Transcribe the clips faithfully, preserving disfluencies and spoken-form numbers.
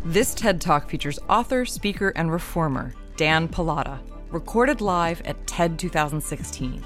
This TED Talk features author, speaker, and reformer Dan Pallotta, recorded live at TED twenty sixteen.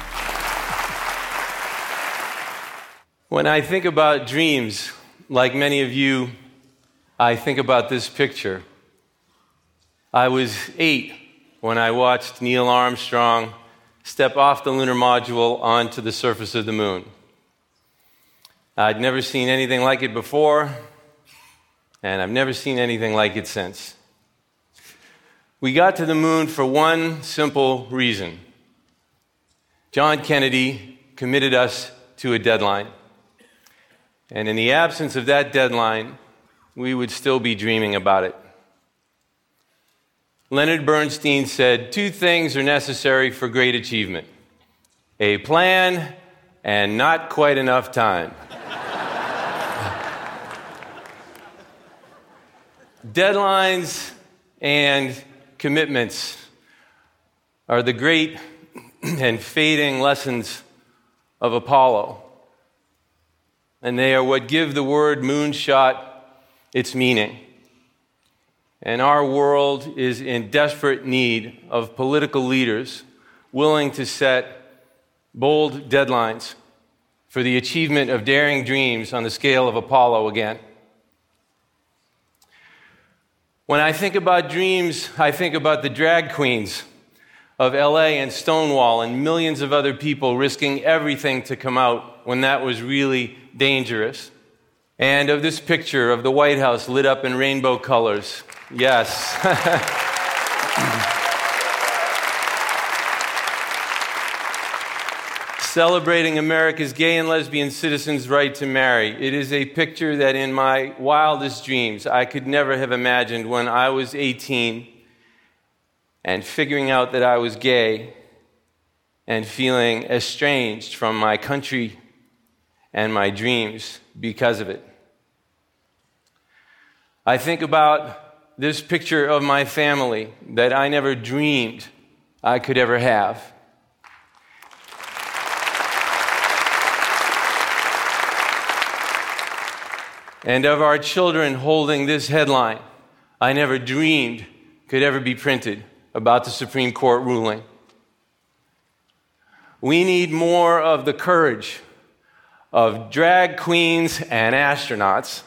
When I think about dreams, like many of you, I think about this picture. I was eight when I watched Neil Armstrong step off the lunar module onto the surface of the moon. I'd never seen anything like it before, and I've never seen anything like it since. We got to the moon for one simple reason. John Kennedy committed us to a deadline. And in the absence of that deadline, we would still be dreaming about it. Leonard Bernstein said, two things are necessary for great achievement: a plan and not quite enough time. Deadlines and commitments are the great and fading lessons of Apollo. And they are what give the word moonshot its meaning. And our world is in desperate need of political leaders willing to set bold deadlines for the achievement of daring dreams on the scale of Apollo again. When I think about dreams, I think about the drag queens of L A and Stonewall and millions of other people risking everything to come out when that was really dangerous. And of this picture of the White House lit up in rainbow colors. Yes. Celebrating America's gay and lesbian citizens' right to marry. It is a picture that in my wildest dreams I could never have imagined when I was eighteen and figuring out that I was gay and feeling estranged from my country and my dreams because of it. I think about this picture of my family that I never dreamed I could ever have. And of our children holding this headline, I never dreamed could ever be printed about the Supreme Court ruling. We need more of the courage of drag queens and astronauts.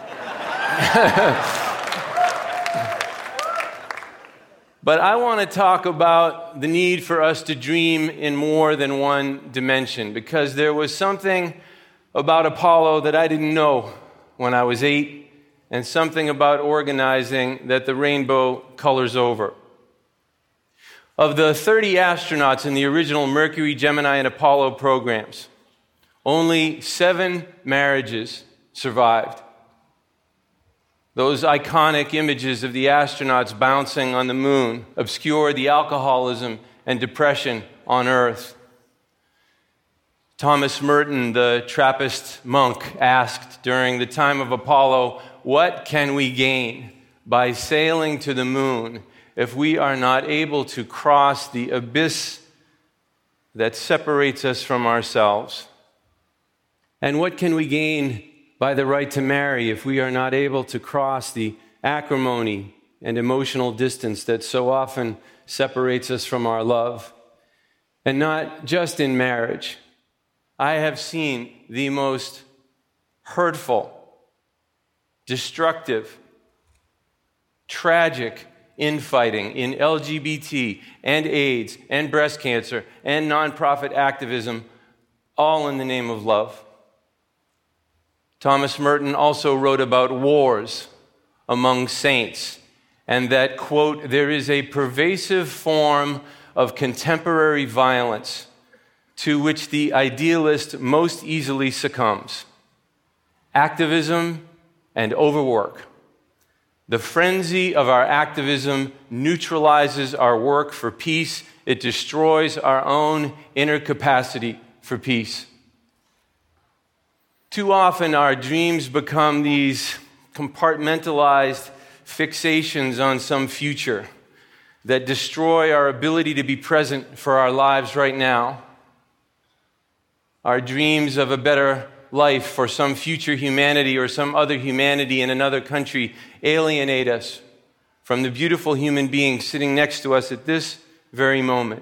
But I want to talk about the need for us to dream in more than one dimension, because there was something about Apollo that I didn't know when I was eight, and something about organizing that the rainbow colors over. Of the thirty astronauts in the original Mercury, Gemini, and Apollo programs, only seven marriages survived. Those iconic images of the astronauts bouncing on the moon obscure the alcoholism and depression on Earth. Thomas Merton, the Trappist monk, asked during the time of Apollo, "What can we gain by sailing to the moon if we are not able to cross the abyss that separates us from ourselves? And what can we gain by the right to marry if we are not able to cross the acrimony and emotional distance that so often separates us from our love?" And not just in marriage. I have seen the most hurtful, destructive, tragic infighting in L G B T and AIDS and breast cancer and nonprofit activism, all in the name of love. Thomas Merton also wrote about wars among saints, and that, quote, "there is a pervasive form of contemporary violence to which the idealist most easily succumbs: activism and overwork. The frenzy of our activism neutralizes our work for peace. It destroys our own inner capacity for peace." Too often our dreams become these compartmentalized fixations on some future that destroy our ability to be present for our lives right now. Our dreams of a better life for some future humanity or some other humanity in another country alienate us from the beautiful human being sitting next to us at this very moment?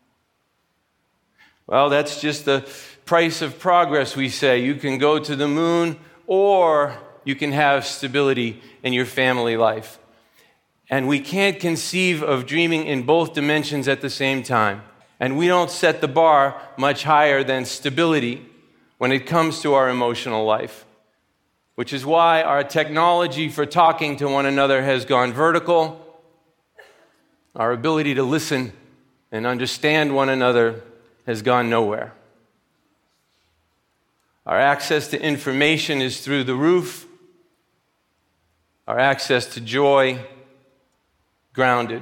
Well, that's just the price of progress, we say. You can go to the moon, or you can have stability in your family life. And we can't conceive of dreaming in both dimensions at the same time. And we don't set the bar much higher than stability when it comes to our emotional life, which is why our technology for talking to one another has gone vertical. Our ability to listen and understand one another has gone nowhere. Our access to information is through the roof. Our access to joy, grounded.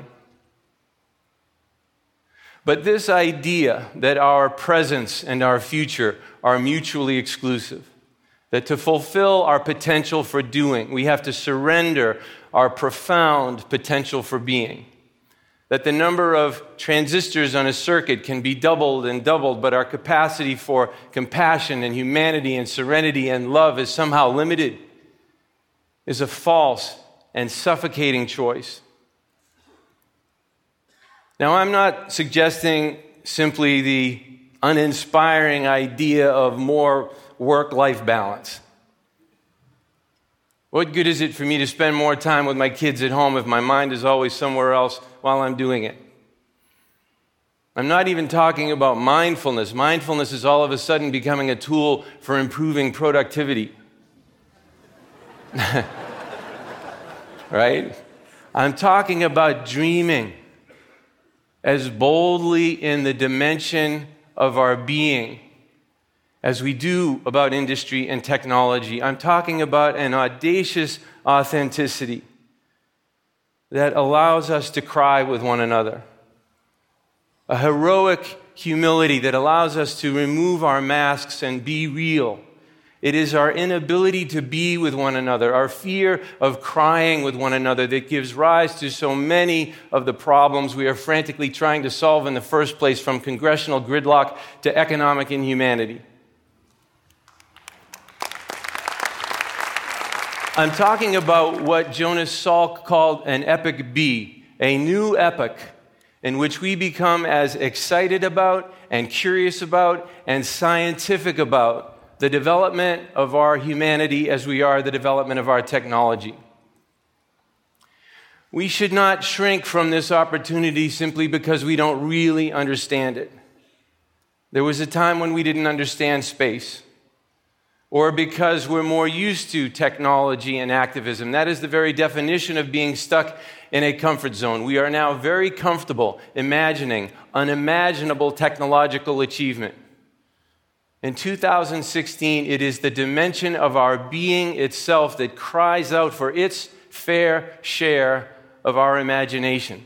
But this idea that our presence and our future are mutually exclusive, that to fulfill our potential for doing, we have to surrender our profound potential for being, that the number of transistors on a circuit can be doubled and doubled, but our capacity for compassion and humanity and serenity and love is somehow limited, is a false and suffocating choice. Now, I'm not suggesting simply the uninspiring idea of more work-life balance. What good is it for me to spend more time with my kids at home if my mind is always somewhere else while I'm doing it? I'm not even talking about mindfulness. Mindfulness is all of a sudden becoming a tool for improving productivity. Right? I'm talking about dreaming as boldly in the dimension of our being as we do about industry and technology. I'm talking about an audacious authenticity that allows us to cry with one another, a heroic humility that allows us to remove our masks and be real. It is our inability to be with one another, our fear of crying with one another, that gives rise to so many of the problems we are frantically trying to solve in the first place, from congressional gridlock to economic inhumanity. I'm talking about what Jonas Salk called an epic B, a new epoch in which we become as excited about and curious about and scientific about the development of our humanity as we are the development of our technology. We should not shrink from this opportunity simply because we don't really understand it. There was a time when we didn't understand space, or because we're more used to technology and activism. That is the very definition of being stuck in a comfort zone. We are now very comfortable imagining unimaginable technological achievement. In two thousand sixteen, it is the dimension of our being itself that cries out for its fair share of our imagination.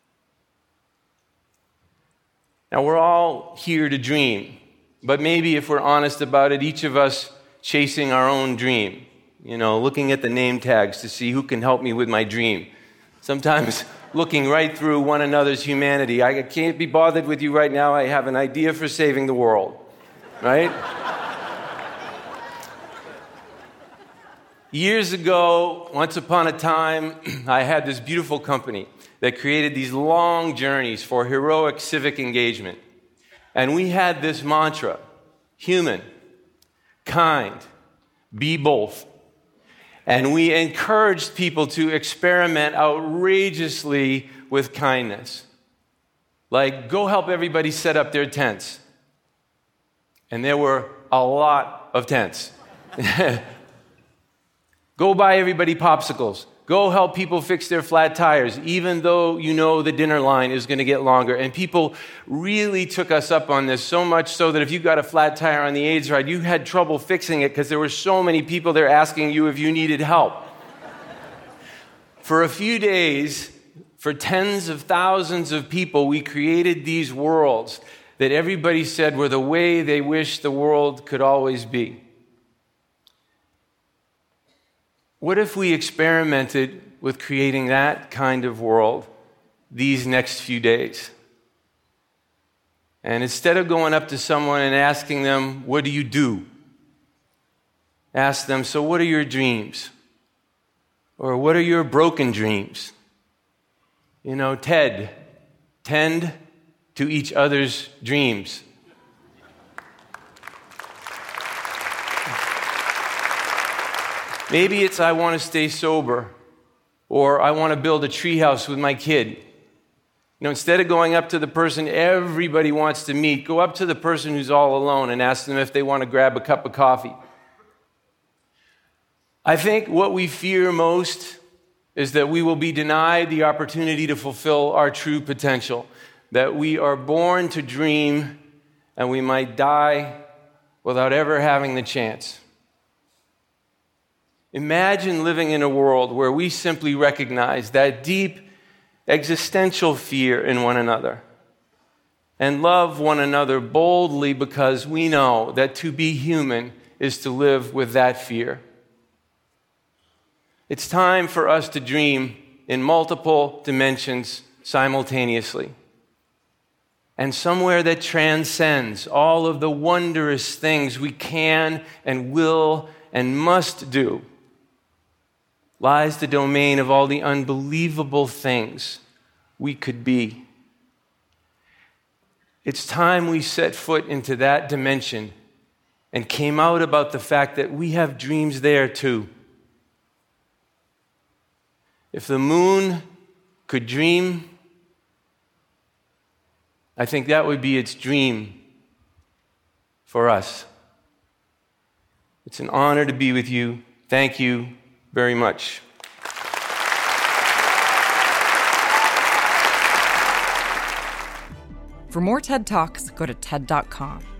Now, we're all here to dream, but maybe if we're honest about it, each of us chasing our own dream, you know, looking at the name tags to see who can help me with my dream. Sometimes looking right through one another's humanity. I can't be bothered with you right now. I have an idea for saving the world. Right? Years ago, once upon a time, I had this beautiful company that created these long journeys for heroic civic engagement. And we had this mantra: human, kind, be both. And we encouraged people to experiment outrageously with kindness. Like, go help everybody set up their tents. And there were a lot of tents. Go buy everybody popsicles. Go help people fix their flat tires, even though you know the dinner line is going to get longer. And people really took us up on this, so much so that if you got a flat tire on the AIDS ride, you had trouble fixing it because there were so many people there asking you if you needed help. For a few days, for tens of thousands of people, we created these worlds that everybody said were the way they wished the world could always be. What if we experimented with creating that kind of world these next few days? And instead of going up to someone and asking them, what do you do? ask them, so what are your dreams? Or what are your broken dreams? You know, Ted, tend to each other's dreams. Maybe it's I want to stay sober, or I want to build a treehouse with my kid. You know, instead of going up to the person everybody wants to meet, go up to the person who's all alone and ask them if they want to grab a cup of coffee. I think what we fear most is that we will be denied the opportunity to fulfill our true potential, that we are born to dream and we might die without ever having the chance. Imagine living in a world where we simply recognize that deep existential fear in one another and love one another boldly because we know that to be human is to live with that fear. It's time for us to dream in multiple dimensions simultaneously, and somewhere that transcends all of the wondrous things we can and will and must do lies the domain of all the unbelievable things we could be. It's time we set foot into that dimension and came out about the fact that we have dreams there too. If the moon could dream, I think that would be its dream for us. It's an honor to be with you. Thank you very much. For more TED Talks, go to T E D dot com.